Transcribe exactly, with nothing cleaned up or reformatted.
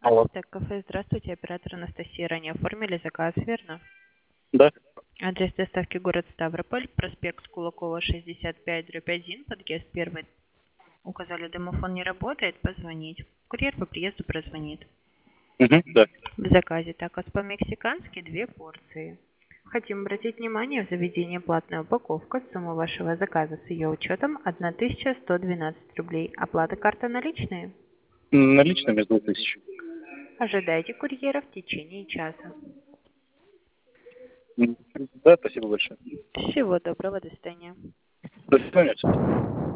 Алло. Так, кафе, здравствуйте, оператор Анастасия. Ранее оформили заказ, верно? Да. Адрес доставки город Ставрополь, проспект Кулакова, шестьдесят пять, дробь один, подъезд первый. Указали, домофон не работает, позвонить. Курьер по приезду прозвонит. Угу, да. В заказе такос по-мексикански две порции. Хотим обратить внимание, в заведении платная упаковка. Сумма вашего заказа с ее учетом тысяча сто двенадцать рублей. Оплата карта наличные. Наличными без двух тысяч. Ожидайте курьера в течение часа. М, Да, спасибо большое. Всего доброго, до свидания. До свидания.